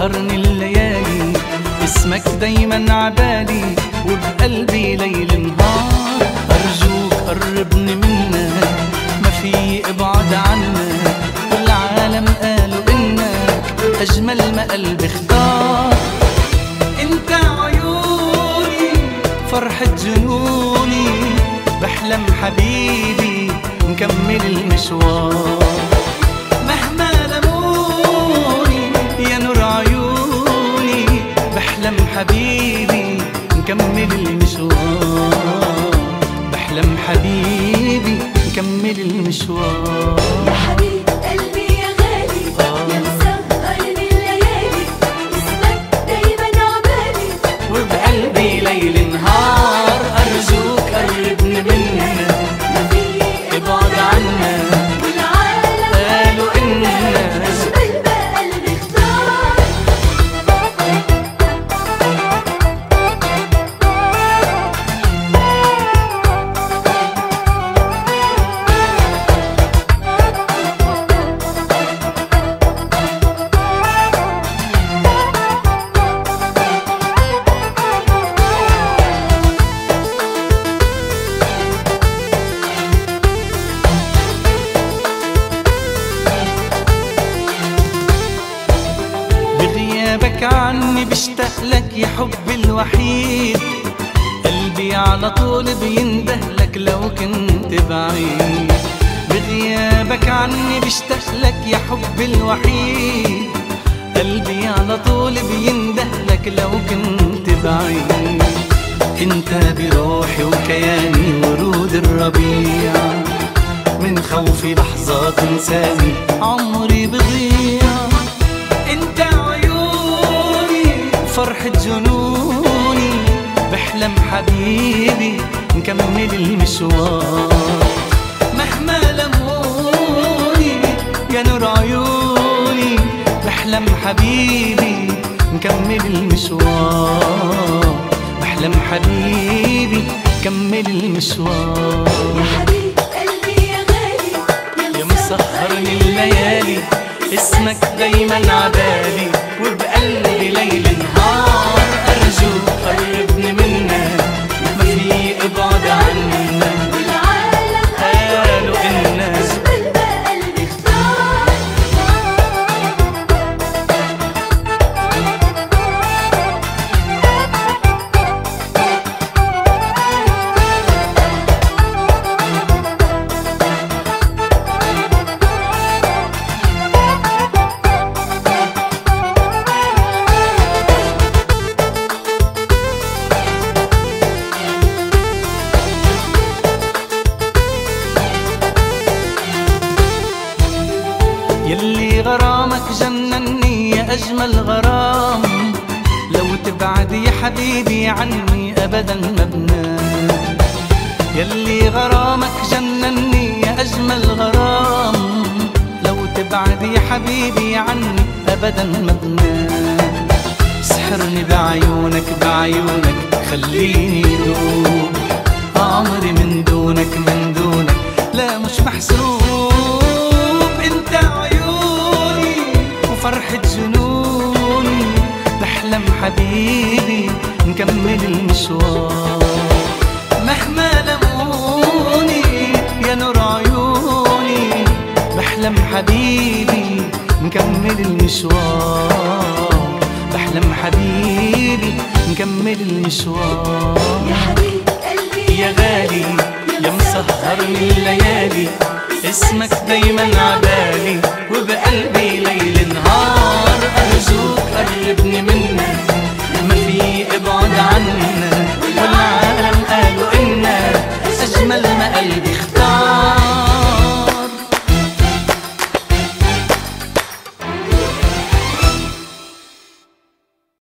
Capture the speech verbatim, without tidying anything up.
مسهرني الليالي، اسمك دايما عبالي وبقلبي ليل نهار. أرجوك قربني منك، ما في ابعد عنك، والعالم قالوا إنك أجمل ما قلبي اختار. انت عيوني فرحة جنوني، بحلم حبيبي نكمل المشوار. مهما لموني يا نور عيوني، بحلم حبيبي نكمل المشوار. بحلم حبيبي نكمل المشوار. يا حبيب قلبي يا غالي، يا مسهرني الليالي، اسمك دايما عبالي وبقلبي ليل نهار. أرجوك قربني منك، ما في ابعد عنك، والعالم قالوا إنك أجمل ما قلبي اختار. بغيابك عني بشتاق لك يا حبي الوحيد، قلبي على طول بينده لك لو كنت بعيد. بغيابك عني بشتاق لك يا حبي الوحيد، قلبي على طول بينده لك لو كنت بعيد. انت بروحي وكياني ورود الربيع، من خوفي لحظة تنساني عمري بضيع. انت عيوني فرحة جنوني، بحلم حبيبي نكمل المشوار. مهما لموني يا نور عيوني، بحلم حبيبي نكمل المشوار. بحلم حبيبي نكمل المشوار. يا حبيب قلبي يا غالي، يا مسهرني الليالي، اسمك دايما عبالي وبقلبي ليل نهار. أرجوك قربني منك، ما في ابعد عنك، والعالم قالوا إنك أجمل ما قلبي اختار. يلي غرامك جنني يا أجمل غرام، لو تبعد يا حبيبي عني أبدا ما بنام. يلي غرامك جنني يا أجمل غرام، لو تبعد يا حبيبي عني أبدا ما بنام. سحرني بعيونك بعيونك، خليني دوب عمري من دونك من دونك لا مش محسوب. انت عيوني وفرحة جنوني، بحلم حبيبي نكمل المشوار. مهما لموني يا نور عيوني، بحلم حبيبي نكمل المشوار. بحلم حبيبي نكمل المشوار. يا حبيب قلبي يا غالي يا مسهرني الليالي، اسمك دايما عبالي وبقلبي ليل نهار. أرجوك قربني منك، ما في ابعد عنك، والعالم قالوا إنك أجمل ما قلبي اختار.